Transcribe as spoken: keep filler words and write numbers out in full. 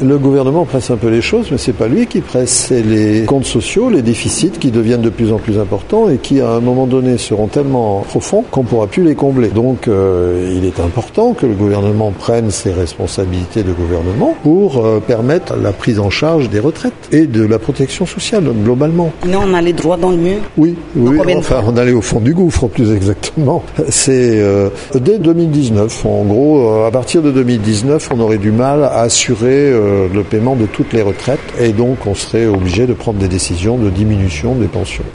Le gouvernement presse un peu les choses, mais c'est pas lui qui presse, c'est les comptes sociaux, les déficits qui deviennent de plus en plus importants et qui, à un moment donné, seront tellement profonds qu'on ne pourra plus les combler. Donc, euh, il est important que le gouvernement prenne ses responsabilités de gouvernement pour euh, permettre la prise en charge des retraites et de la protection sociale, globalement. Mais on a les droits dans le mur. Oui, oui, enfin, on allait au fond du gouffre, plus exactement. C'est euh, dès deux mille dix-neuf. En gros, euh, à partir de deux mille dix-neuf, on aurait du mal à assurer euh, le paiement de toutes les retraites et donc on serait obligé de prendre des décisions de diminution des pensions.